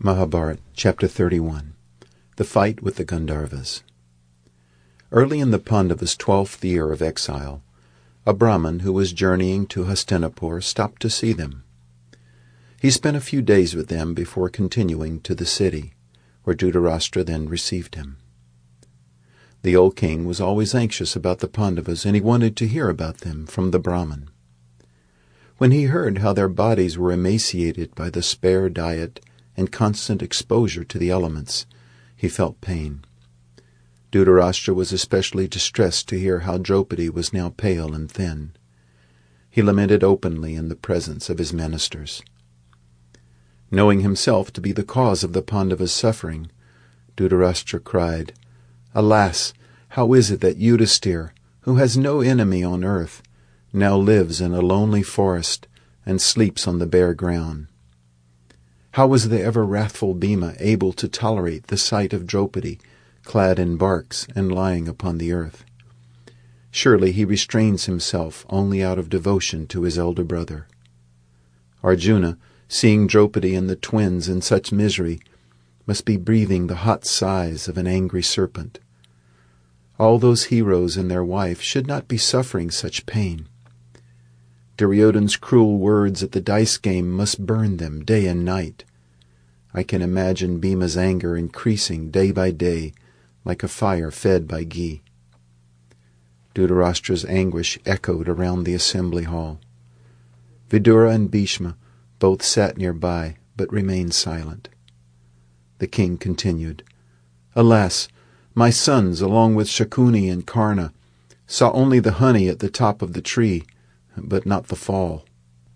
Mahabharata, Chapter 31. The Fight with the Gandharvas. Early in the Pandavas' 12th year of exile, a Brahmin who was journeying to Hastinapur stopped to see them. He spent a few days with them before continuing to the city, where Dhritarashtra then received him. The old king was always anxious about the Pandavas, and he wanted to hear about them from the Brahmin. When he heard how their bodies were emaciated by the spare diet and constant exposure to the elements, he felt pain. Dhritarashtra was especially distressed to hear how Draupadi was now pale and thin. He lamented openly in the presence of his ministers. Knowing himself to be the cause of the Pandavas' suffering, Dhritarashtra cried, "Alas, how is it that Yudhisthira, who has no enemy on earth, now lives in a lonely forest and sleeps on the bare ground? How was the ever-wrathful Bhima able to tolerate the sight of Draupadi, clad in barks and lying upon the earth? Surely he restrains himself only out of devotion to his elder brother." Arjuna, seeing Draupadi and the twins in such misery, must be breathing the hot sighs of an angry serpent. All those heroes and their wife should not be suffering such pain. Duryodhana's cruel words at the dice game must burn them day and night. I can imagine Bhima's anger increasing day by day, like a fire fed by ghee. Dhritarashtra's anguish echoed around the assembly hall. Vidura and Bhishma both sat nearby, but remained silent. The king continued, "Alas, my sons, along with Shakuni and Karna, saw only the honey at the top of the tree, but not the fall.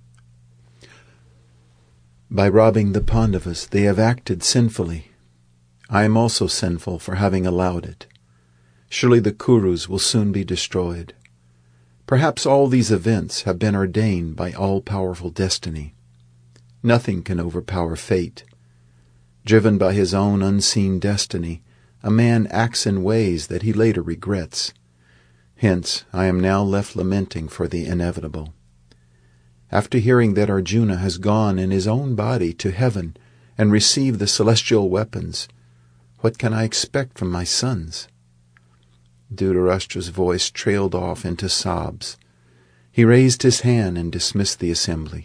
By robbing the Pandavas, they have acted sinfully. I am also sinful for having allowed it. Surely the Kurus will soon be destroyed. Perhaps all these events have been ordained by all-powerful destiny. Nothing can overpower fate. Driven by his own unseen destiny, a man acts in ways that he later regrets. Hence, I am now left lamenting for the inevitable. After hearing that Arjuna has gone in his own body to heaven and received the celestial weapons, what can I expect from my sons?" Dhritarashtra's voice trailed off into sobs. He raised his hand and dismissed the assembly.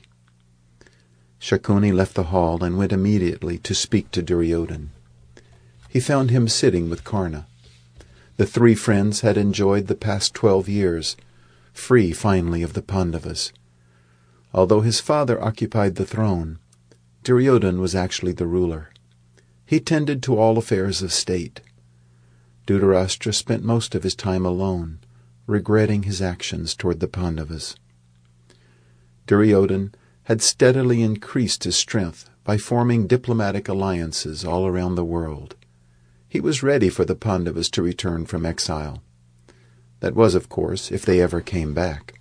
Shakuni left the hall and went immediately to speak to Duryodhana. He found him sitting with Karna. The three friends had enjoyed the past 12 years, free finally of the Pandavas. Although his father occupied the throne, Duryodhana was actually the ruler. He tended to all affairs of state. Dhritarashtra spent most of his time alone, regretting his actions toward the Pandavas. Duryodhana had steadily increased his strength by forming diplomatic alliances all around the world. He was ready for the Pandavas to return from exile. That was, of course, if they ever came back.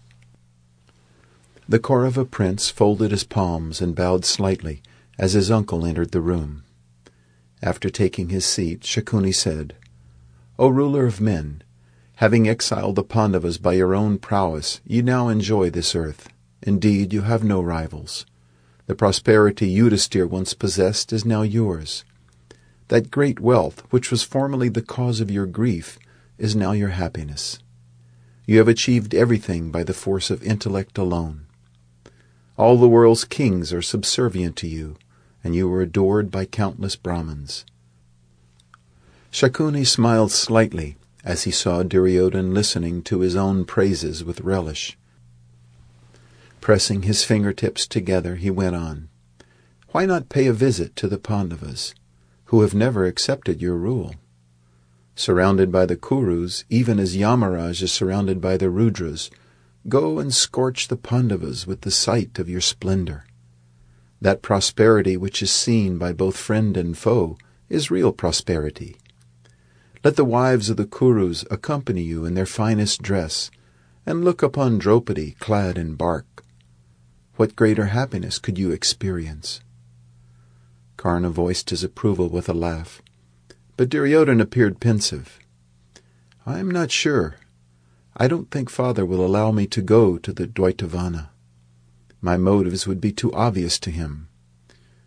The Kaurava prince folded his palms and bowed slightly as his uncle entered the room. After taking his seat, Shakuni said, "O ruler of men, having exiled the Pandavas by your own prowess, you now enjoy this earth. Indeed, you have no rivals. The prosperity Yudhisthira once possessed is now yours. That great wealth, which was formerly the cause of your grief, is now your happiness. You have achieved everything by the force of intellect alone. All the world's kings are subservient to you, and you are adored by countless Brahmins." Shakuni smiled slightly as he saw Duryodhana listening to his own praises with relish. Pressing his fingertips together, he went on, "Why not pay a visit to the Pandavas, who have never accepted your rule? Surrounded by the Kurus, even as Yamaraj is surrounded by the Rudras, go and scorch the Pandavas with the sight of your splendor. That prosperity which is seen by both friend and foe is real prosperity. Let the wives of the Kurus accompany you in their finest dress, and look upon Draupadi clad in bark. What greater happiness could you experience?" Karna voiced his approval with a laugh, but Duryodhana appeared pensive. "I am not sure. I don't think father will allow me to go to the Dvaitavana. My motives would be too obvious to him.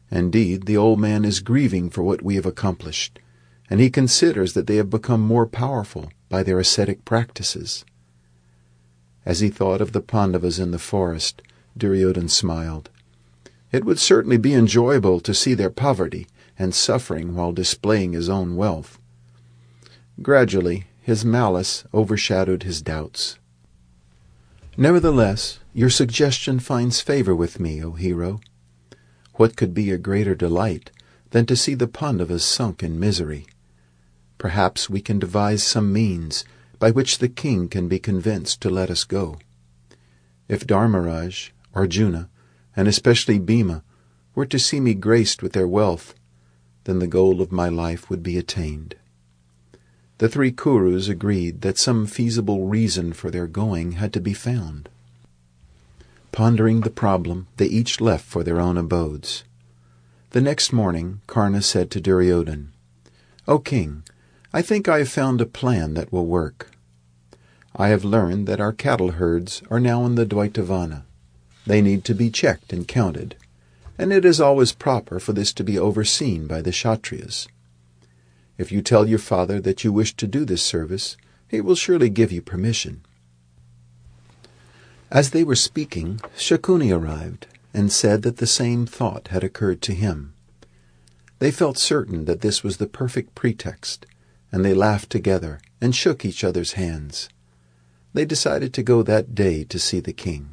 Indeed, the old man is grieving for what we have accomplished, and he considers that they have become more powerful by their ascetic practices." As he thought of the Pandavas in the forest, Duryodhana smiled. It would certainly be enjoyable to see their poverty and suffering while displaying his own wealth. Gradually, his malice overshadowed his doubts. "Nevertheless, your suggestion finds favor with me, O hero. What could be a greater delight than to see the Pandavas sunk in misery? Perhaps we can devise some means by which the king can be convinced to let us go. If Dharmaraj, Arjuna, and especially Bhima were to see me graced with their wealth, then the goal of my life would be attained." The three Kurus agreed that some feasible reason for their going had to be found. Pondering the problem, they each left for their own abodes. The next morning, Karna said to Duryodhana, "O king, I think I have found a plan that will work. I have learned that our cattle herds are now in the Dvaitavana. They need to be checked and counted, and it is always proper for this to be overseen by the Kshatriyas. If you tell your father that you wish to do this service, he will surely give you permission." As they were speaking, Shakuni arrived and said that the same thought had occurred to him. They felt certain that this was the perfect pretext, and they laughed together and shook each other's hands. They decided to go that day to see the king.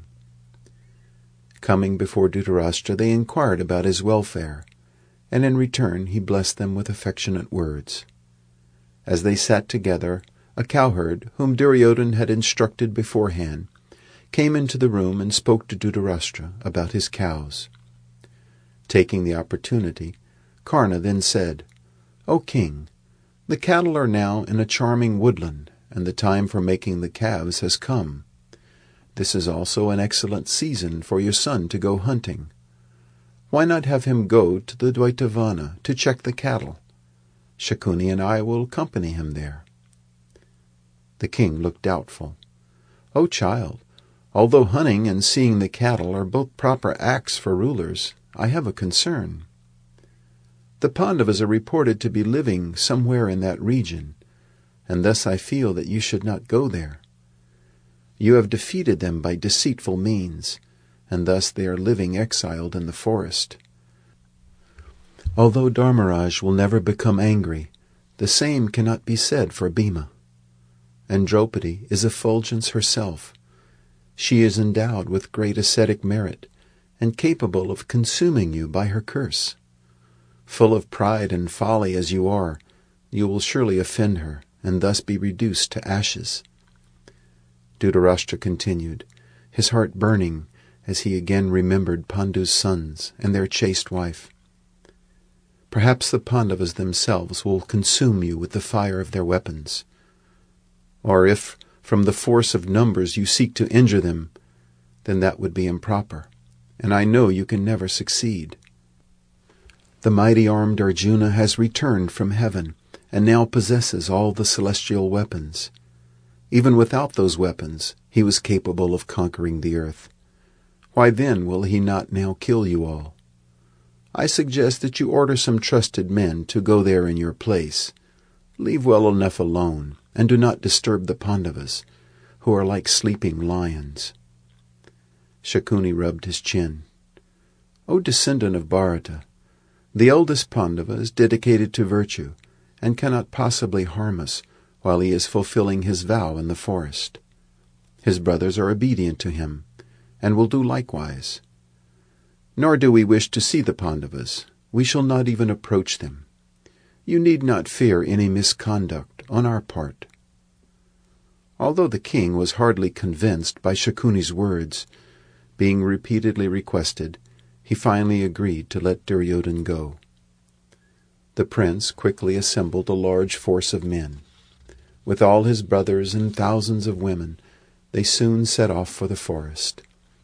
Coming before Dhritarashtra, they inquired about his welfare, and in return he blessed them with affectionate words. As they sat together, a cowherd, whom Duryodhana had instructed beforehand, came into the room and spoke to Dhritarashtra about his cows. Taking the opportunity, Karna then said, "O king, the cattle are now in a charming woodland, and the time for making the calves has come. This is also an excellent season for your son to go hunting. Why not have him go to the Dvaitavana to check the cattle? Shakuni and I will accompany him there." The king looked doubtful. "O child, although hunting and seeing the cattle are both proper acts for rulers, I have a concern. The Pandavas are reported to be living somewhere in that region, and thus I feel that you should not go there. You have defeated them by deceitful means, and thus they are living exiled in the forest. Although Dharmaraj will never become angry, the same cannot be said for Bhima. And Draupadi is effulgence herself. She is endowed with great ascetic merit, and capable of consuming you by her curse. Full of pride and folly as you are, you will surely offend her, and thus be reduced to ashes." Dhritarashtra continued, his heart burning as he again remembered Pandu's sons and their chaste wife. "Perhaps the Pandavas themselves will consume you with the fire of their weapons. Or if, from the force of numbers, you seek to injure them, then that would be improper, and I know you can never succeed. The mighty-armed Arjuna has returned from heaven, and now possesses all the celestial weapons. Even without those weapons, he was capable of conquering the earth. Why then will he not now kill you all? I suggest that you order some trusted men to go there in your place. Leave well enough alone, and do not disturb the Pandavas, who are like sleeping lions." Shakuni rubbed his chin. "O descendant of Bharata, the eldest Pandava is dedicated to virtue, and cannot possibly harm us while he is fulfilling his vow in the forest. His brothers are obedient to him, and will do likewise. Nor do we wish to see the Pandavas. We shall not even approach them. You need not fear any misconduct on our part." Although the king was hardly convinced by Shakuni's words, being repeatedly requested, he finally agreed to let Duryodhana go. The prince quickly assembled a large force of men. With all his brothers and thousands of women, they soon set off for the forest.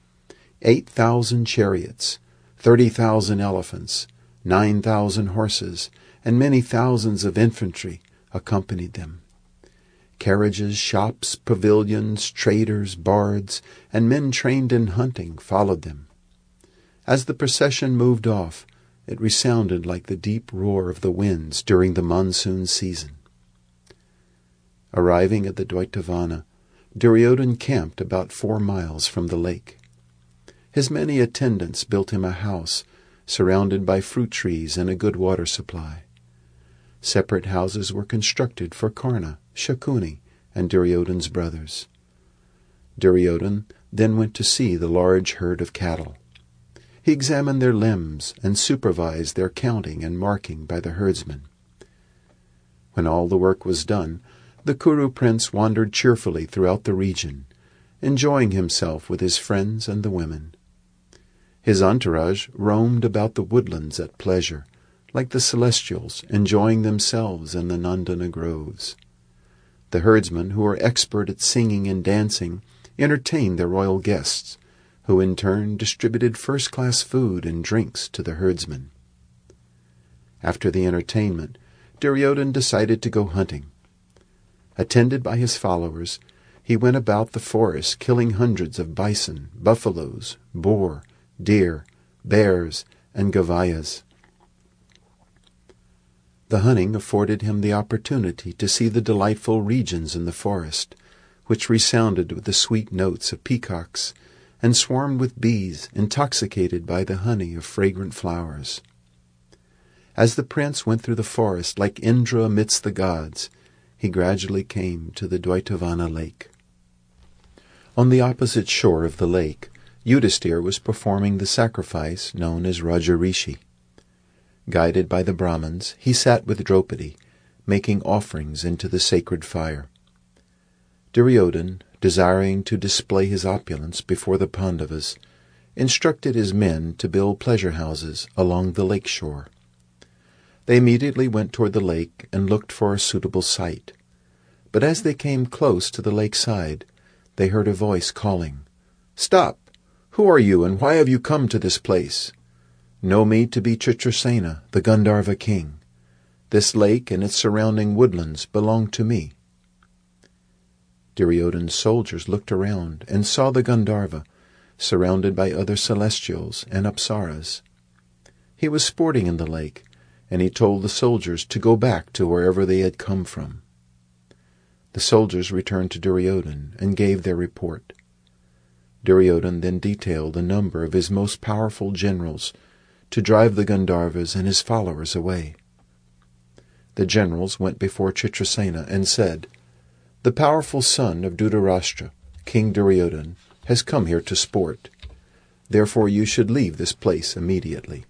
8,000 chariots, 30,000 elephants, 9,000 horses, and many thousands of infantry accompanied them. Carriages, shops, pavilions, traders, bards, and men trained in hunting followed them. As the procession moved off, It resounded like the deep roar of the winds during the monsoon season. Arriving at the Dvaitavana, Duryodhan camped about 4 miles from the lake. His many attendants built him a house surrounded by fruit trees and a good water supply. Separate houses were constructed for Karna, Shakuni, and Duryodhan's brothers. Duryodhan then went to see the large herd of cattle. He examined their limbs and supervised their counting and marking by the herdsmen. When all the work was done, the Kuru prince wandered cheerfully throughout the region, enjoying himself with his friends and the women. His entourage roamed about the woodlands at pleasure, like the celestials enjoying themselves in the Nandana groves. The herdsmen, who were expert at singing and dancing, entertained their royal guests, who in turn distributed first-class food and drinks to the herdsmen. After the entertainment, Duryodhan decided to go hunting. Attended by his followers, he went about the forest killing hundreds of bison, buffaloes, boar, deer, bears, and gavayas. The hunting afforded him the opportunity to see the delightful regions in the forest, which resounded with the sweet notes of peacocks and swarmed with bees intoxicated by the honey of fragrant flowers. As the prince went through the forest like Indra amidst the gods, he gradually came to the Dvaitavana lake. On the opposite shore of the lake, Yudhisthira was performing the sacrifice known as Rajarishi. Guided by the Brahmins, he sat with Draupadi, making offerings into the sacred fire. Duryodhan, desiring to display his opulence before the Pandavas, instructed his men to build pleasure houses along the lake shore. They immediately went toward the lake and looked for a suitable site. But as they came close to the lakeside, they heard a voice calling, "Stop! Who are you, and why have you come to this place? Know me to be Chitrasena, the Gandharva king. This lake and its surrounding woodlands belong to me." Duryodhan's soldiers looked around and saw the Gandharva, surrounded by other celestials and apsaras. He was sporting in the lake, and he told the soldiers to go back to wherever they had come from. The soldiers returned to Duryodhan and gave their report. Duryodhan then detailed a number of his most powerful generals to drive the Gandharvas and his followers away. The generals went before Chitrasena and said, "The powerful son of Dhritarashtra, King Duryodhan, has come here to sport. Therefore you should leave this place immediately."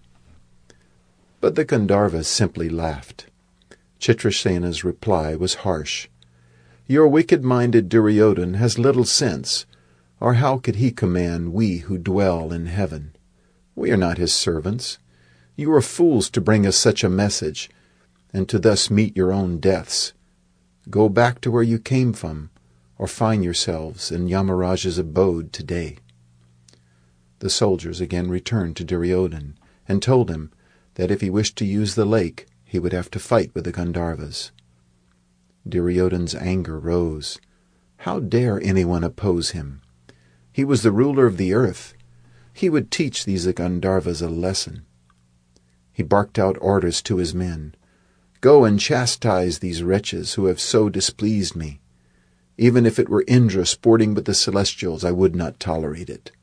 But the Gandharvas simply laughed. Chitrasena's reply was harsh. "Your wicked-minded Duryodhan has little sense, or how could he command we who dwell in heaven? We are not his servants. You are fools to bring us such a message, and to thus meet your own deaths. Go back to where you came from, or find yourselves in Yamaraja's abode today." The soldiers again returned to Duryodhan and told him that if he wished to use the lake, he would have to fight with the Gandharvas. Duryodhan's anger rose. How dare anyone oppose him? He was the ruler of the earth. He would teach these Gandharvas a lesson. He barked out orders to his men. "Go and chastise these wretches who have so displeased me. Even if it were Indra sporting with the celestials, I would not tolerate it."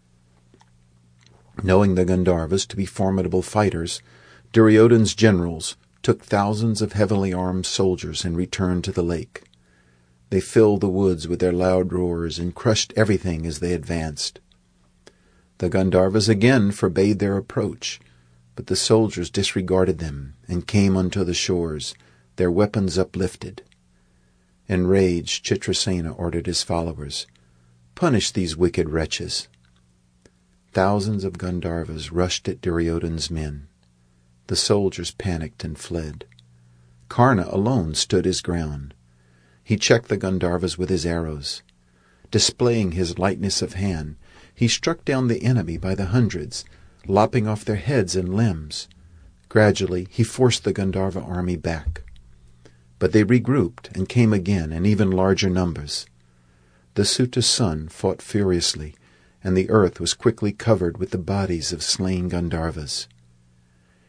Knowing the Gandharvas to be formidable fighters, Duryodhan's generals took thousands of heavily armed soldiers and returned to the lake. They filled the woods with their loud roars and crushed everything as they advanced. The Gandharvas again forbade their approach, but the soldiers disregarded them and came unto the shores, their weapons uplifted. Enraged, Chitrasena ordered his followers, "Punish these wicked wretches." Thousands of Gandharvas rushed at Duryodhan's men. The soldiers panicked and fled. Karna alone stood his ground. He checked the Gandharvas with his arrows. Displaying his lightness of hand, he struck down the enemy by the hundreds, lopping off their heads and limbs. Gradually he forced the Gandharva army back. But they regrouped and came again in even larger numbers. The Suta's son fought furiously, and the earth was quickly covered with the bodies of slain Gandharvas.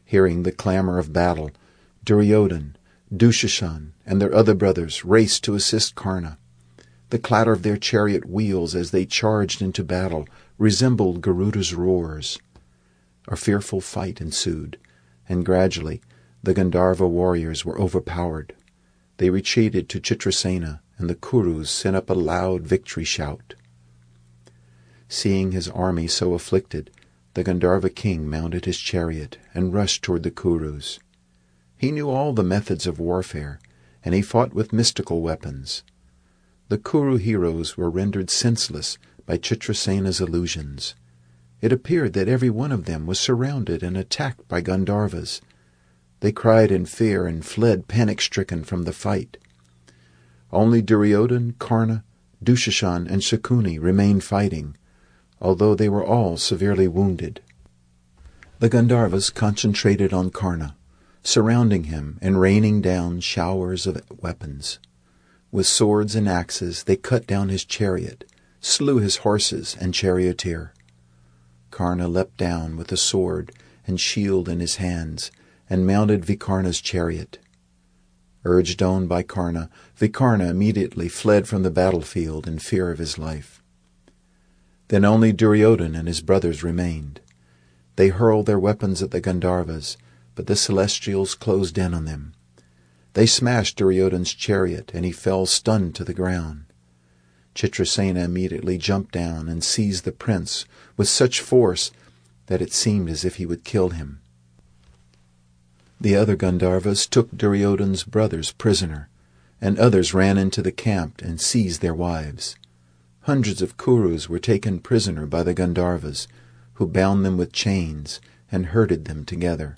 Hearing the clamor of battle, Duryodhan, Dushashan, and their other brothers raced to assist Karna. The clatter of their chariot wheels as they charged into battle resembled Garuda's roars. A fearful fight ensued, and gradually the Gandharva warriors were overpowered. They retreated to Chitrasena, and the Kurus sent up a loud victory shout. Seeing his army so afflicted, the Gandharva king mounted his chariot and rushed toward the Kurus. He knew all the methods of warfare, and he fought with mystical weapons. The Kuru heroes were rendered senseless by Chitrasena's illusions. It appeared that every one of them was surrounded and attacked by Gandharvas. They cried in fear and fled panic-stricken from the fight. Only Duryodhan, Karna, Dushashan, and Shakuni remained fighting, although they were all severely wounded. The Gandharvas concentrated on Karna, surrounding him and raining down showers of weapons. With swords and axes they cut down his chariot, slew his horses and charioteer. Karna leapt down with a sword and shield in his hands, and mounted Vikarna's chariot. Urged on by Karna, Vikarna immediately fled from the battlefield in fear of his life. Then only Duryodhan and his brothers remained. They hurled their weapons at the Gandharvas, but the Celestials closed in on them. They smashed Duryodhan's chariot, and he fell stunned to the ground. Chitrasena immediately jumped down and seized the prince with such force that it seemed as if he would kill him. The other Gandharvas took Duryodhan's brothers prisoner, and others ran into the camp and seized their wives. Hundreds of Kurus were taken prisoner by the Gandharvas, who bound them with chains and herded them together.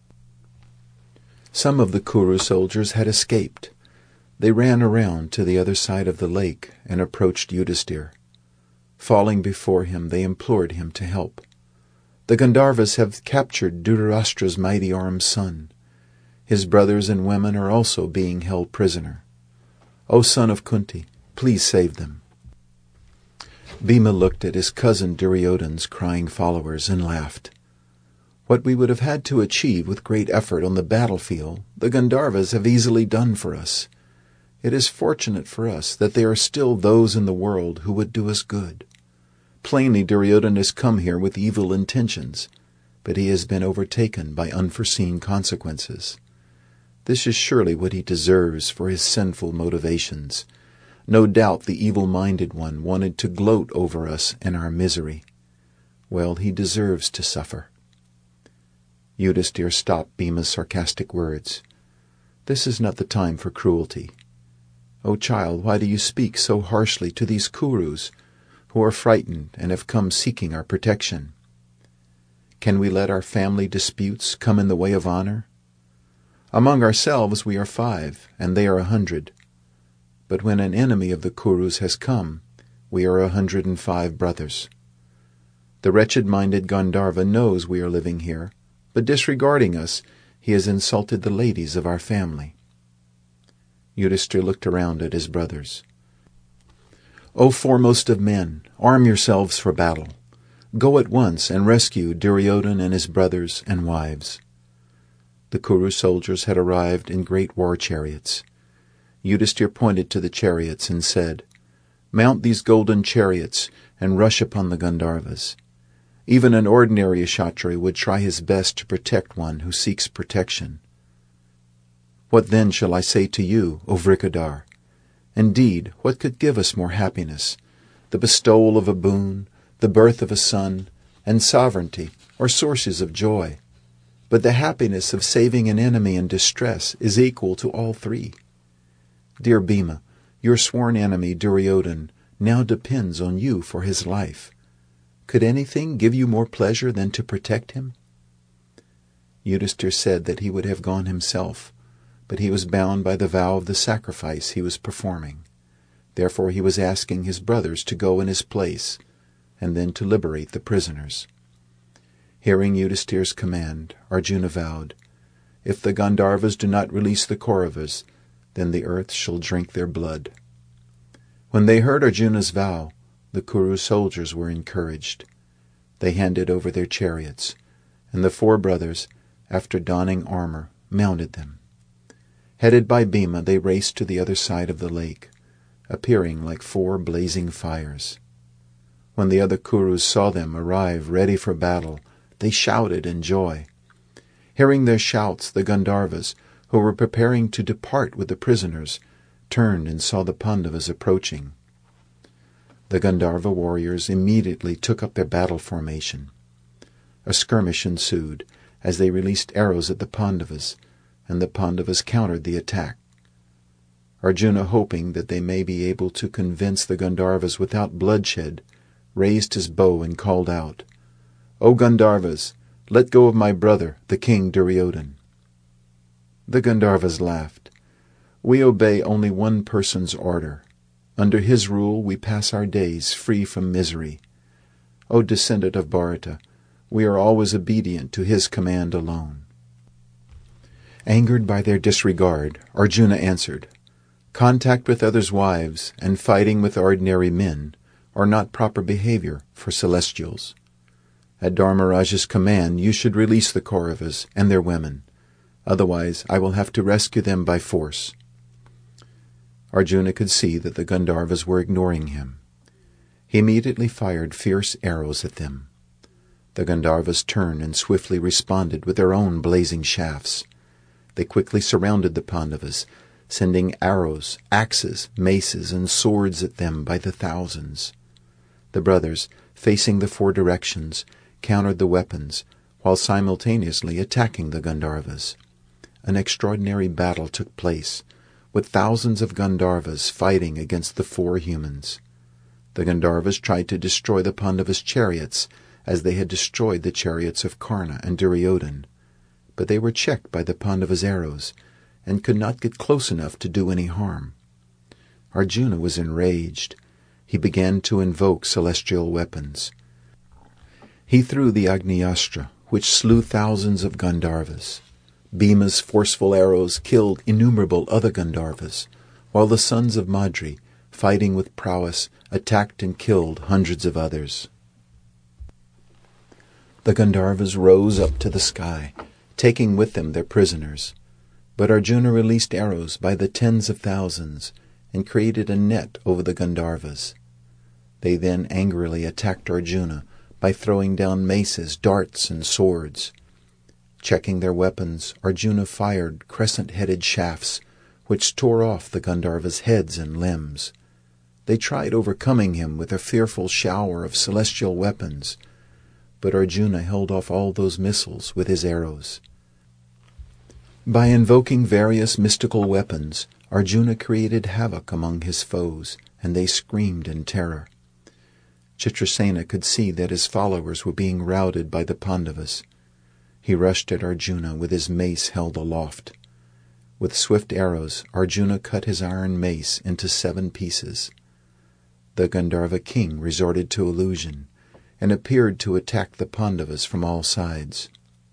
Some of the Kuru soldiers had escaped. They ran around to the other side of the lake and approached Yudhisthira. Falling before him, they implored him to help. The Gandharvas have captured Dhritarashtra's mighty-armed son. His brothers and women are also being held prisoner. O son of Kunti, please save them. Bhima looked at his cousin Duryodhan's crying followers and laughed. What we would have had to achieve with great effort on the battlefield, the Gandharvas have easily done for us. It is fortunate for us that there are still those in the world who would do us good. Plainly Duryodhan has come here with evil intentions, but he has been overtaken by unforeseen consequences. This is surely what he deserves for his sinful motivations. No doubt the evil-minded one wanted to gloat over us and our misery. Well, he deserves to suffer. Yudhisthira stopped Bhima's sarcastic words. This is not the time for cruelty. O child, why do you speak so harshly to these Kurus, who are frightened and have come seeking our protection? Can we let our family disputes come in the way of honor? Among ourselves we are 5, and they are 100. But when an enemy of the Kurus has come, we are 105 brothers. The wretched-minded Gandharva knows we are living here, but disregarding us, he has insulted the ladies of our family. Yudhisthira looked around at his brothers. O foremost of men, arm yourselves for battle. Go at once and rescue Duryodhan and his brothers and wives. The Kuru soldiers had arrived in great war chariots. Yudhisthira pointed to the chariots and said, Mount these golden chariots and rush upon the Gandharvas. Even an ordinary kshatriya would try his best to protect one who seeks protection. What then shall I say to you, O Vrikadar? Indeed, what could give us more happiness? The bestowal of a boon, the birth of a son, and sovereignty are sources of joy. But the happiness of saving an enemy in distress is equal to all 3. Dear Bhima, your sworn enemy Duryodhan now depends on you for his life. Could anything give you more pleasure than to protect him? Yudhisthira said that he would have gone himself, but he was bound by the vow of the sacrifice he was performing. Therefore he was asking his brothers to go in his place, and then to liberate the prisoners. Hearing Yudhisthira's command, Arjuna vowed, If the Gandharvas do not release the Kauravas, then the earth shall drink their blood. When they heard Arjuna's vow, the Kuru soldiers were encouraged. They handed over their chariots, and the 4 brothers, after donning armor, mounted them. Headed by Bhima, they raced to the other side of the lake, appearing like 4 blazing fires. When the other Kurus saw them arrive ready for battle, they shouted in joy. Hearing their shouts, the Gandharvas, who were preparing to depart with the prisoners, turned and saw the Pandavas approaching. The Gandharva warriors immediately took up their battle formation. A skirmish ensued as they released arrows at the Pandavas, and the Pandavas countered the attack. Arjuna, hoping that they may be able to convince the Gandharvas without bloodshed, raised his bow and called out, "O Gandharvas, let go of my brother, the king Duryodhan." The Gandharvas laughed. "We obey only one person's order. Under his rule we pass our days free from misery. O descendant of Bharata, we are always obedient to his command alone." Angered by their disregard, Arjuna answered, "Contact with others' wives and fighting with ordinary men are not proper behavior for celestials. At Dharmaraja's command you should release the Kauravas and their women. Otherwise I will have to rescue them by force." Arjuna could see that the Gandharvas were ignoring him. He immediately fired fierce arrows at them. The Gandharvas turned and swiftly responded with their own blazing shafts. They quickly surrounded the Pandavas, sending arrows, axes, maces, and swords at them by the thousands. The brothers, facing the 4 directions, countered the weapons, while simultaneously attacking the Gandharvas. An extraordinary battle took place, with thousands of Gandharvas fighting against the 4 humans. The Gandharvas tried to destroy the Pandavas' chariots, as they had destroyed the chariots of Karna and Duryodhan, but they were checked by the Pandavas' arrows, and could not get close enough to do any harm. Arjuna was enraged. He began to invoke celestial weapons. He threw the Agnyastra, which slew thousands of Gandharvas. Bhima's forceful arrows killed innumerable other Gandharvas, while the sons of Madri, fighting with prowess, attacked and killed hundreds of others. The Gandharvas rose up to the sky, taking with them their prisoners. But Arjuna released arrows by the tens of thousands and created a net over the Gandharvas. They then angrily attacked Arjuna by throwing down maces, darts, and swords. Checking their weapons, Arjuna fired crescent-headed shafts, which tore off the Gandharvas' heads and limbs. They tried overcoming him with a fearful shower of celestial weapons, but Arjuna held off all those missiles with his arrows. By invoking various mystical weapons, Arjuna created havoc among his foes, and they screamed in terror. Chitrasena could see that his followers were being routed by the Pandavas. He rushed at Arjuna with his mace held aloft. With swift arrows, Arjuna cut his iron mace into 7 pieces. The Gandharva king resorted to illusion, and appeared to attack the Pandavas from all sides.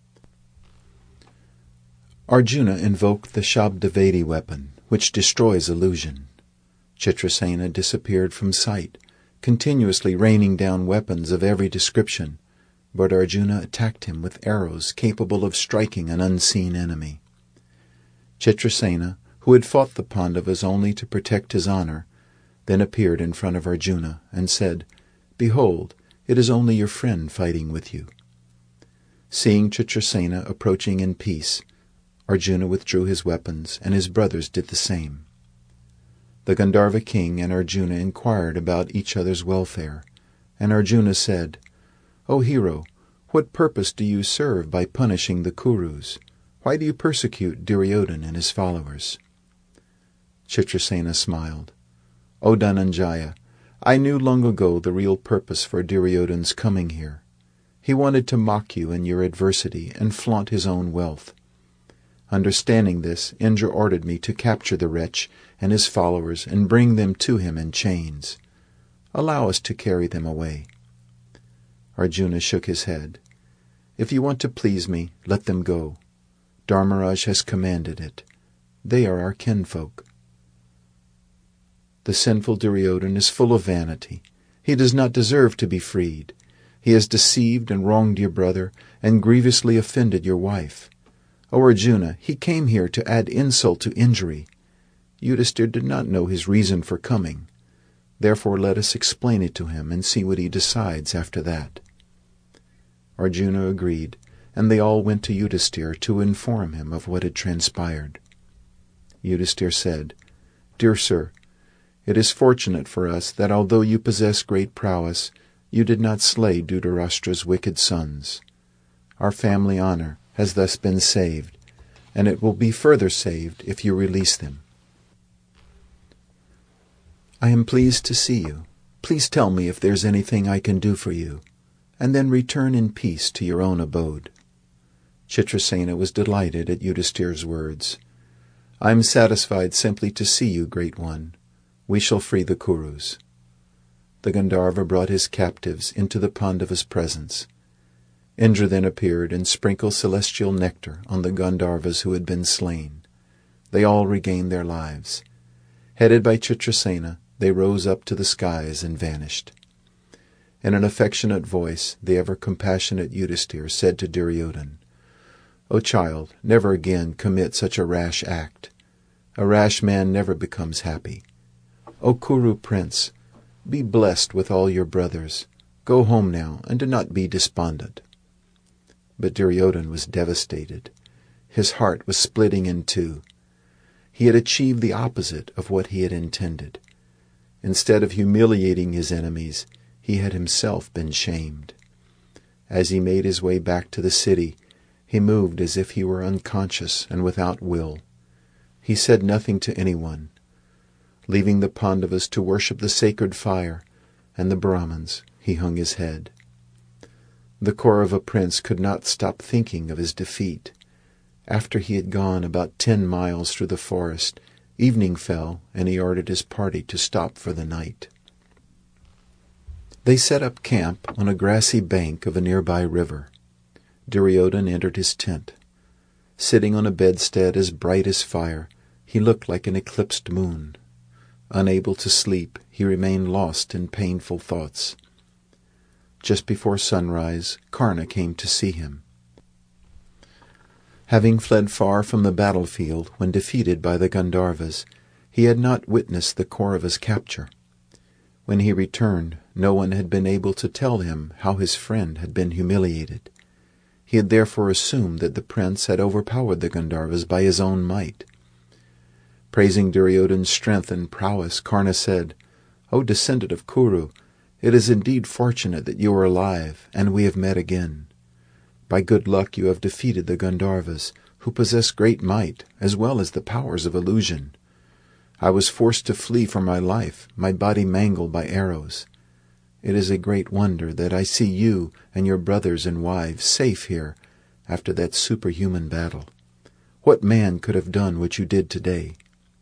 Arjuna invoked the Shabdavedi weapon, which destroys illusion. Chitrasena disappeared from sight, continuously raining down weapons of every description, but Arjuna attacked him with arrows capable of striking an unseen enemy. Chitrasena, who had fought the Pandavas only to protect his honor, then appeared in front of Arjuna and said, "Behold, it is only your friend fighting with you." Seeing Chitrasena approaching in peace, Arjuna withdrew his weapons, and his brothers did the same. The Gandharva king and Arjuna inquired about each other's welfare, and Arjuna said, "O hero, what purpose do you serve by punishing the Kurus? Why do you persecute Duryodhan and his followers?" Chitrasena smiled. "O Dhananjaya, I knew long ago the real purpose for Duryodhan's coming here. He wanted to mock you in your adversity and flaunt his own wealth. Understanding this, Indra ordered me to capture the wretch and his followers and bring them to him in chains. Allow us to carry them away." Arjuna shook his head. "If you want to please me, let them go. Dharmaraj has commanded it. They are our kinfolk." The sinful Duryodhan is full of vanity. He does not deserve to be freed. He has deceived and wronged your brother, and grievously offended your wife. O Arjuna, he came here to add insult to injury. Yudhisthira did not know his reason for coming. Therefore let us explain it to him and see what he decides after that." Arjuna agreed, and they all went to Yudhisthira to inform him of what had transpired. Yudhisthira said, "Dear sir, it is fortunate for us that although you possess great prowess, you did not slay Dhritarashtra's wicked sons. Our family honor has thus been saved, and it will be further saved if you release them. I am pleased to see you. Please tell me if there's anything I can do for you, and then return in peace to your own abode." Chitrasena was delighted at Yudhisthira's words. "I am satisfied simply to see you, Great One. We shall free the Kurus." The Gandharva brought his captives into the Pandavas' presence. Indra then appeared and sprinkled celestial nectar on the Gandharvas who had been slain. They all regained their lives. Headed by Chitrasena, they rose up to the skies and vanished. In an affectionate voice, the ever-compassionate Yudhisthira said to Duryodhana, "O child, never again commit such a rash act. A rash man never becomes happy. O Kuru prince, be blessed with all your brothers. Go home now, and do not be despondent." But Duryodhana was devastated. His heart was splitting in two. He had achieved the opposite of what he had intended. Instead of humiliating his enemies, he had himself been shamed. As he made his way back to the city, he moved as if he were unconscious and without will. He said nothing to anyone. Leaving the Pandavas to worship the sacred fire and the Brahmins, he hung his head. The Kaurava prince could not stop thinking of his defeat. After he had gone about 10 miles through the forest, evening fell, and he ordered his party to stop for the night. They set up camp on a grassy bank of a nearby river. Duryodhana entered his tent. Sitting on a bedstead as bright as fire, he looked like an eclipsed moon. Unable to sleep, he remained lost in painful thoughts. Just before sunrise, Karna came to see him. Having fled far from the battlefield when defeated by the Gandharvas, he had not witnessed the Kauravas' capture. When he returned, no one had been able to tell him how his friend had been humiliated. He had therefore assumed that the prince had overpowered the Gandharvas by his own might. Praising Duryodhana's strength and prowess, Karna said, "O descendant of Kuru, it is indeed fortunate that you are alive, and we have met again. By good luck you have defeated the Gandharvas, who possess great might, as well as the powers of illusion. I was forced to flee for my life, my body mangled by arrows. It is a great wonder that I see you and your brothers and wives safe here after that superhuman battle. What man could have done what you did today?"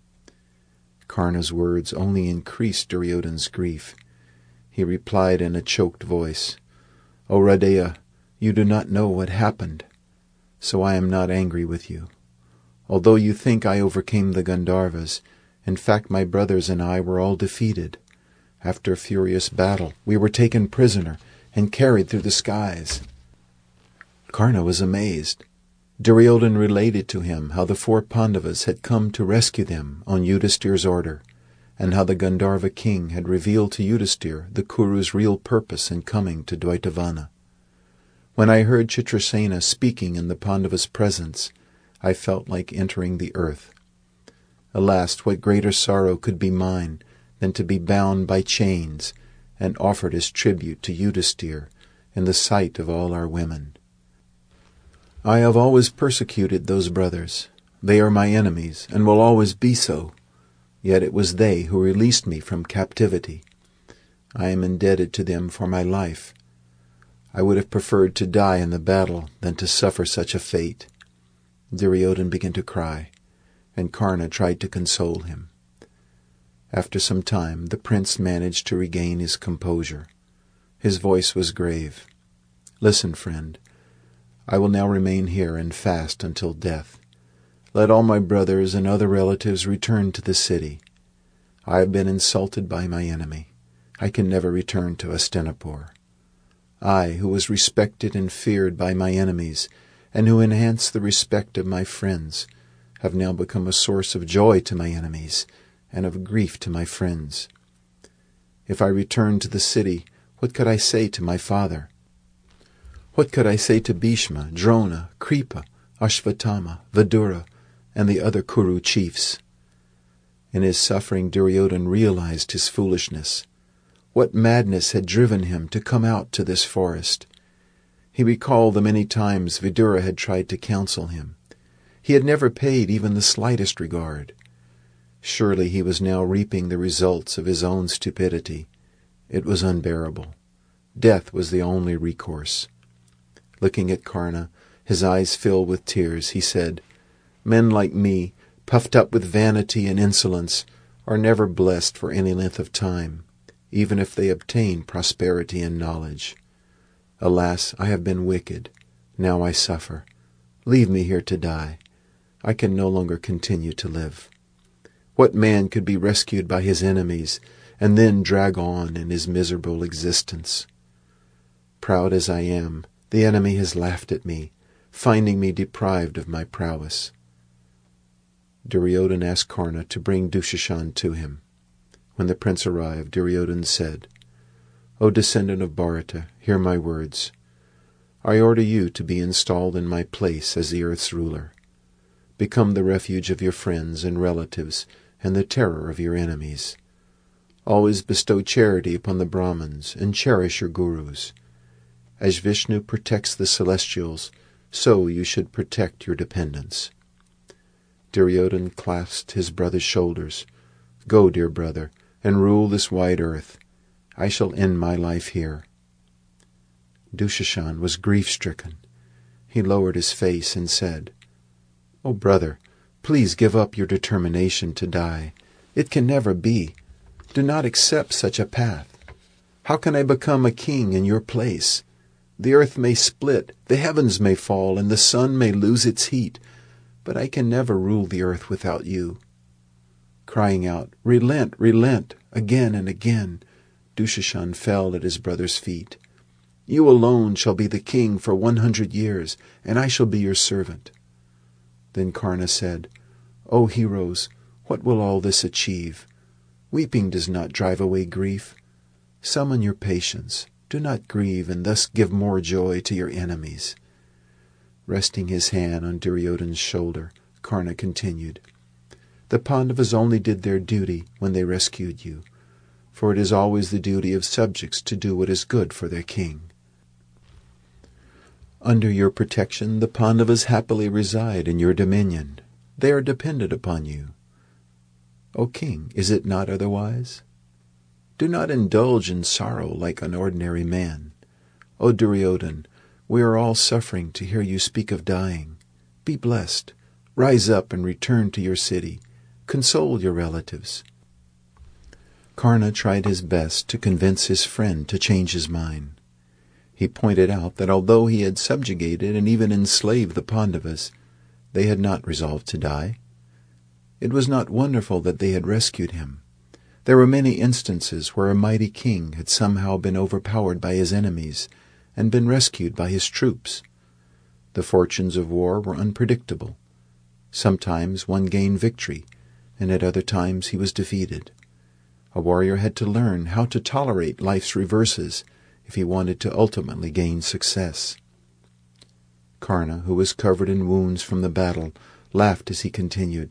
Karna's words only increased Duryodhana's grief. He replied in a choked voice, "O Radeya, you do not know what happened, so I am not angry with you. Although you think I overcame the Gandharvas, in fact my brothers and I were all defeated. After a furious battle, we were taken prisoner and carried through the skies." Karna was amazed. Duryodhana related to him how the 4 Pandavas had come to rescue them on Yudhisthira's order, and how the Gandharva king had revealed to Yudhisthira the Kuru's real purpose in coming to Dvaitavana. When I heard Chitrasena speaking in the Pandavas' presence, I felt like entering the earth. Alas, what greater sorrow could be mine than to be bound by chains and offered as tribute to Yudhisthira in the sight of all our women. I have always persecuted those brothers. They are my enemies, and will always be so. Yet it was they who released me from captivity. I am indebted to them for my life. I would have preferred to die in the battle than to suffer such a fate." Duryodhana began to cry, and Karna tried to console him. After some time, the prince managed to regain his composure. His voice was grave. "Listen, friend. I will now remain here and fast until death. Let all my brothers and other relatives return to the city. I have been insulted by my enemy. I can never return to Hastinapur. I, who was respected and feared by my enemies, and who enhance the respect of my friends, have now become a source of joy to my enemies and of grief to my friends. If I returned to the city, what could I say to my father? What could I say to Bhishma, Drona, Kripa, Ashvatthama, Vidura, and the other Kuru chiefs? In his suffering, Duryodhana realized his foolishness. What madness had driven him to come out to this forest? He recalled the many times Vidura had tried to counsel him. He had never paid even the slightest regard. Surely he was now reaping the results of his own stupidity. It was unbearable. Death was the only recourse. Looking at Karna, his eyes filled with tears, he said, "Men like me, puffed up with vanity and insolence, are never blessed for any length of time, even if they obtain prosperity and knowledge. Alas, I have been wicked. Now I suffer. Leave me here to die. I can no longer continue to live. What man could be rescued by his enemies and then drag on in his miserable existence? Proud as I am, the enemy has laughed at me, finding me deprived of my prowess." Duryodhana asked Karna to bring Dushasan to him. When the prince arrived, Duryodhana said, "O descendant of Bharata, hear my words. I order you to be installed in my place as the earth's ruler. Become the refuge of your friends and relatives and the terror of your enemies. Always bestow charity upon the Brahmins and cherish your gurus. As Vishnu protects the celestials, so you should protect your dependents." Duryodhana clasped his brother's shoulders. "Go, dear brother, and rule this wide earth. I shall end my life here." Dushasan was grief-stricken. He lowered his face and said, "O brother, please give up your determination to die. It can never be. Do not accept such a path. How can I become a king in your place? The earth may split, the heavens may fall, and the sun may lose its heat, but I can never rule the earth without you." Crying out, "Relent, relent," again and again, Dushasan fell at his brother's feet. "You alone shall be the king for 100 years, and I shall be your servant." Then Karna said, "O heroes, what will all this achieve? Weeping does not drive away grief. Summon your patience. Do not grieve and thus give more joy to your enemies." Resting his hand on Duryodhana's shoulder, Karna continued, "The Pandavas only did their duty when they rescued you, for it is always the duty of subjects to do what is good for their king. Under your protection, the Pandavas happily reside in your dominion. They are dependent upon you. O king, is it not otherwise? Do not indulge in sorrow like an ordinary man. O Duryodhana, we are all suffering to hear you speak of dying. Be blessed. Rise up and return to your city. Console your relatives." Karna tried his best to convince his friend to change his mind. He pointed out that although he had subjugated and even enslaved the Pandavas, they had not resolved to die. It was not wonderful that they had rescued him. There were many instances where a mighty king had somehow been overpowered by his enemies and been rescued by his troops. The fortunes of war were unpredictable. Sometimes one gained victory, and at other times he was defeated. A warrior had to learn how to tolerate life's reverses if he wanted to ultimately gain success. Karna, who was covered in wounds from the battle, laughed as he continued,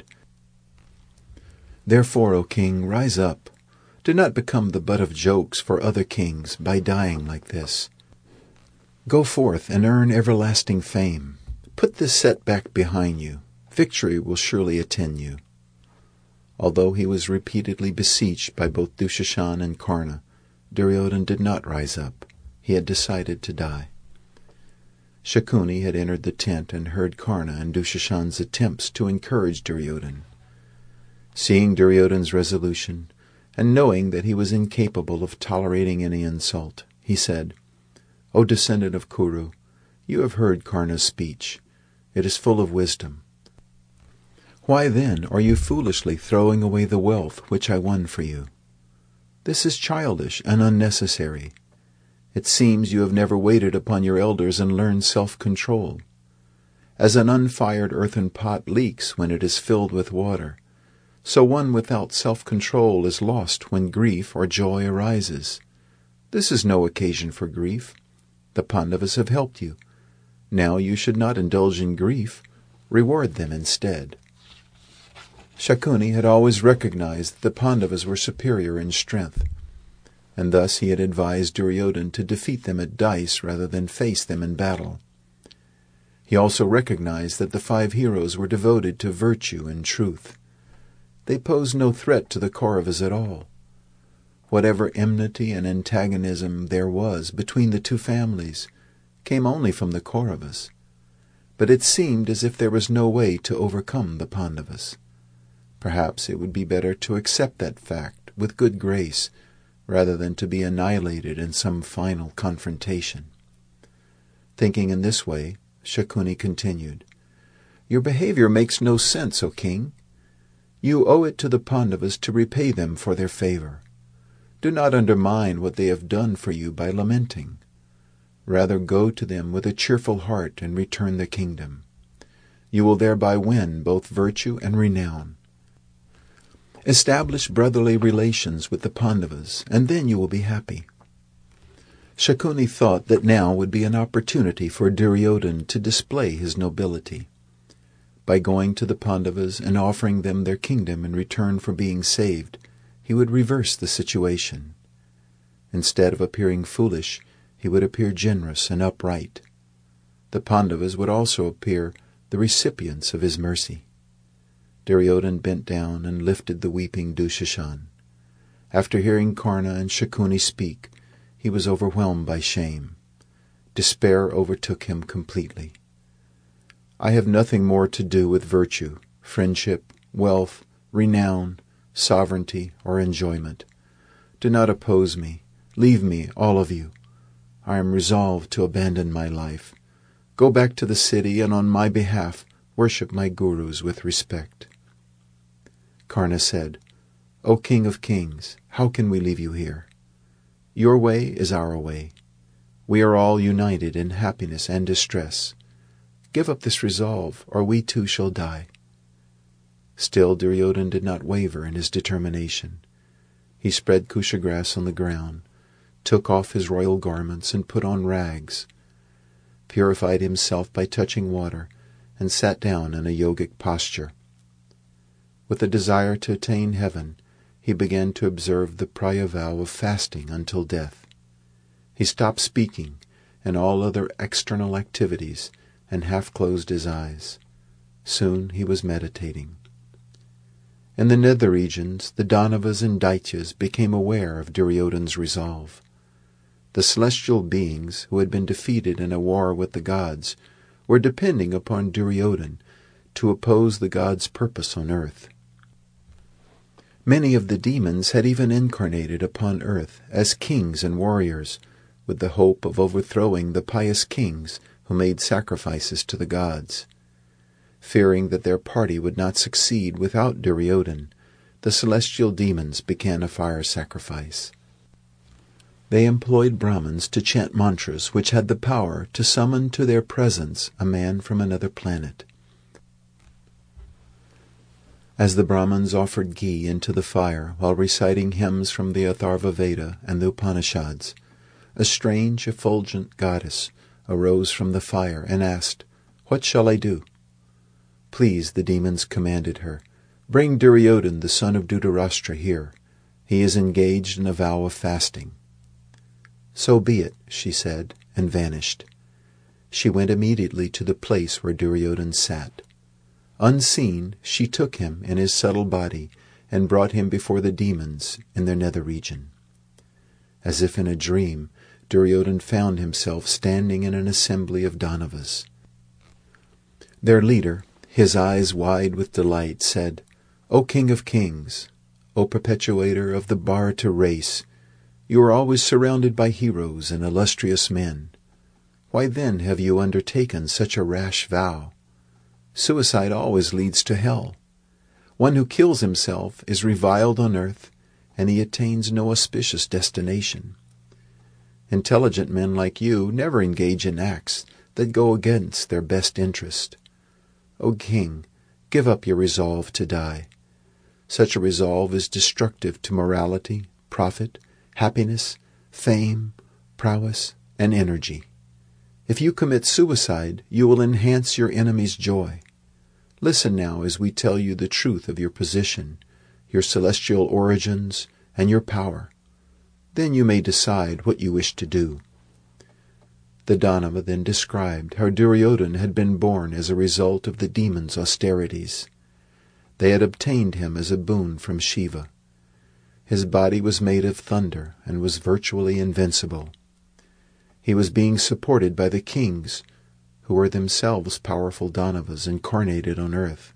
"Therefore, O king, rise up. Do not become the butt of jokes for other kings by dying like this. Go forth and earn everlasting fame. Put this setback behind you. Victory will surely attend you." Although he was repeatedly beseeched by both Dushasan and Karna, Duryodhana did not rise up. He had decided to die. Shakuni had entered the tent and heard Karna and Dushasan's attempts to encourage Duryodhana. Seeing Duryodhana's resolution, and knowing that he was incapable of tolerating any insult, he said, "O descendant of Kuru, you have heard Karna's speech. It is full of wisdom. Why then are you foolishly throwing away the wealth which I won for you? This is childish and unnecessary. It seems you have never waited upon your elders and learned self-control. As an unfired earthen pot leaks when it is filled with water, so one without self-control is lost when grief or joy arises. This is no occasion for grief. The Pandavas have helped you. Now you should not indulge in grief. Reward them instead. Shakuni had always recognized that the Pandavas were superior in strength, and thus he had advised Duryodhana to defeat them at dice rather than face them in battle. He also recognized that the 5 heroes were devoted to virtue and truth. They posed no threat to the Kauravas at all. Whatever enmity and antagonism there was between the 2 families came only from the Kauravas, but it seemed as if there was no way to overcome the Pandavas. Perhaps it would be better to accept that fact with good grace rather than to be annihilated in some final confrontation. Thinking in this way, Shakuni continued, "Your behavior makes no sense, O king. You owe it to the Pandavas to repay them for their favor. Do not undermine what they have done for you by lamenting. Rather go to them with a cheerful heart and return the kingdom. You will thereby win both virtue and renown. Establish brotherly relations with the Pandavas, and then you will be happy." Shakuni thought that now would be an opportunity for Duryodhana to display his nobility. By going to the Pandavas and offering them their kingdom in return for being saved, he would reverse the situation. Instead of appearing foolish, he would appear generous and upright. The Pandavas would also appear the recipients of his mercy. Duryodhana bent down and lifted the weeping Dushasan. After hearing Karna and Shakuni speak, he was overwhelmed by shame. Despair overtook him completely. "I have nothing more to do with virtue, friendship, wealth, renown, sovereignty, or enjoyment. Do not oppose me. Leave me, all of you. I am resolved to abandon my life. Go back to the city and on my behalf worship my gurus with respect." Karna said, "O King of Kings, how can we leave you here? Your way is our way. We are all united in happiness and distress. Give up this resolve, or we too shall die." Still Duryodhana did not waver in his determination. He spread kusha grass on the ground, took off his royal garments and put on rags, purified himself by touching water, and sat down in a yogic posture. With a desire to attain heaven, he began to observe the Praya vow of fasting until death. He stopped speaking and all other external activities and half-closed his eyes. Soon he was meditating. In the nether regions, the Danavas and Daityas became aware of Duryodhana's resolve. The celestial beings who had been defeated in a war with the gods were depending upon Duryodhana to oppose the gods' purpose on earth. Many of the demons had even incarnated upon earth as kings and warriors, with the hope of overthrowing the pious kings who made sacrifices to the gods. Fearing that their party would not succeed without Duryodhana, the celestial demons began a fire sacrifice. They employed Brahmins to chant mantras which had the power to summon to their presence a man from another planet. As the Brahmins offered ghee into the fire while reciting hymns from the Atharva Veda and the Upanishads, a strange, effulgent goddess arose from the fire and asked, "What shall I do?" "Please," the demons commanded her, "bring Duryodhana, the son of Dhritarashtra, here. He is engaged in a vow of fasting." "So be it," she said, and vanished. She went immediately to the place where Duryodhana sat. Unseen, she took him in his subtle body and brought him before the demons in their nether region. As if in a dream, Duryodhana found himself standing in an assembly of Danavas. Their leader, his eyes wide with delight, said, "O King of Kings, O perpetuator of the Bharata race, you are always surrounded by heroes and illustrious men. Why then have you undertaken such a rash vow? Suicide always leads to hell. One who kills himself is reviled on earth, and he attains no auspicious destination. Intelligent men like you never engage in acts that go against their best interest. O king, give up your resolve to die. Such a resolve is destructive to morality, profit, happiness, fame, prowess, and energy. If you commit suicide, you will enhance your enemy's joy. Listen now as we tell you the truth of your position, your celestial origins, and your power. Then you may decide what you wish to do." The Danava then described how Duryodhan had been born as a result of the demons' austerities. They had obtained him as a boon from Shiva. His body was made of thunder and was virtually invincible. He was being supported by the kings, who were themselves powerful Danavas incarnated on earth.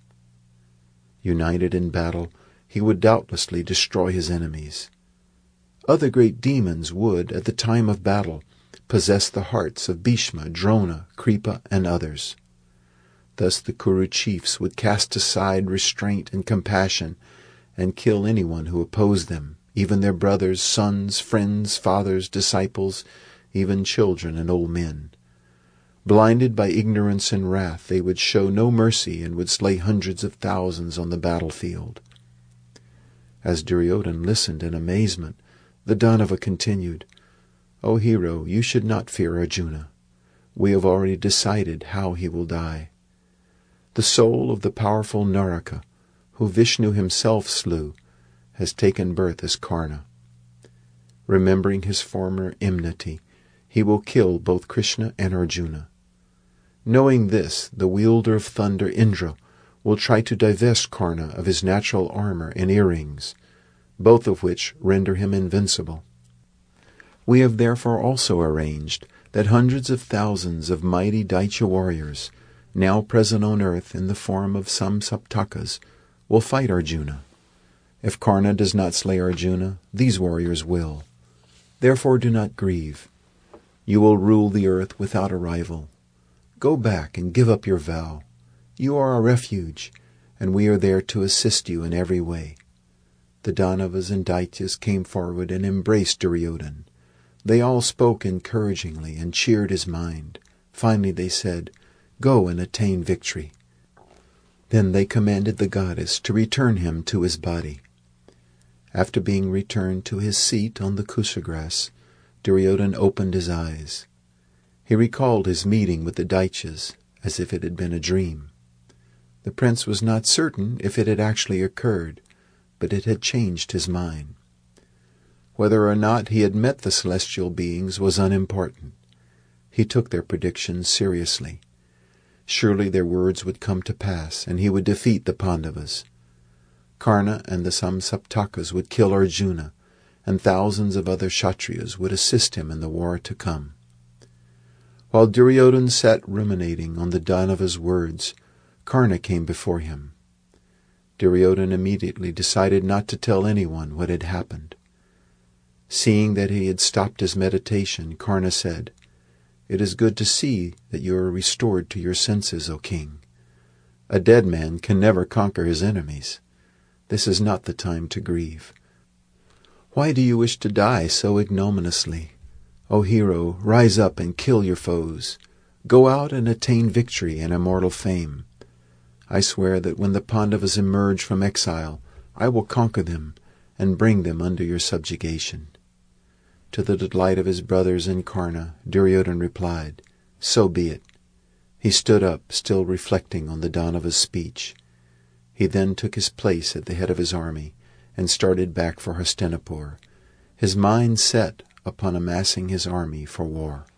United in battle, he would doubtlessly destroy his enemies. Other great demons would, at the time of battle, possess the hearts of Bhishma, Drona, Kripa, and others. Thus the Kuru chiefs would cast aside restraint and compassion and kill anyone who opposed them, even their brothers, sons, friends, fathers, disciples, even children and old men. Blinded by ignorance and wrath, they would show no mercy and would slay hundreds of thousands on the battlefield. As Duryodhan listened in amazement, the Danava continued, "O hero, you should not fear Arjuna. We have already decided how he will die. The soul of the powerful Naraka, who Vishnu himself slew, has taken birth as Karna. Remembering his former enmity, he will kill both Krishna and Arjuna. Knowing this, the wielder of thunder, Indra, will try to divest Karna of his natural armor and earrings, both of which render him invincible. We have therefore also arranged that hundreds of thousands of mighty Daitya warriors, now present on earth in the form of some Saptakas, will fight Arjuna. If Karna does not slay Arjuna, these warriors will. Therefore do not grieve. You will rule the earth without a rival. Go back and give up your vow. You are our refuge, and we are there to assist you in every way." The Danavas and Daityas came forward and embraced Duryodhan. They all spoke encouragingly and cheered his mind. Finally they said, "Go and attain victory." Then they commanded the goddess to return him to his body. After being returned to his seat on the kusagrass, Duryodhan opened his eyes. He recalled his meeting with the Daityas as if it had been a dream. The prince was not certain if it had actually occurred, but it had changed his mind. Whether or not he had met the celestial beings was unimportant. He took their predictions seriously. Surely their words would come to pass, and he would defeat the Pandavas. Karna and the Samsaptakas would kill Arjuna, and thousands of other Kshatriyas would assist him in the war to come. While Duryodhan sat ruminating on the Danava's words, Karna came before him. Duryodhan immediately decided not to tell anyone what had happened. Seeing that he had stopped his meditation, Karna said, "It is good to see that you are restored to your senses, O king. A dead man can never conquer his enemies. This is not the time to grieve. Why do you wish to die so ignominiously? O hero, rise up and kill your foes. Go out and attain victory and immortal fame. I swear that when the Pandavas emerge from exile, I will conquer them and bring them under your subjugation." To the delight of his brothers and Karna, Duryodhan replied, "So be it." He stood up, still reflecting on the Danava's speech. He then took his place at the head of his army and started back for Hastinapur, his mind set upon amassing his army for war.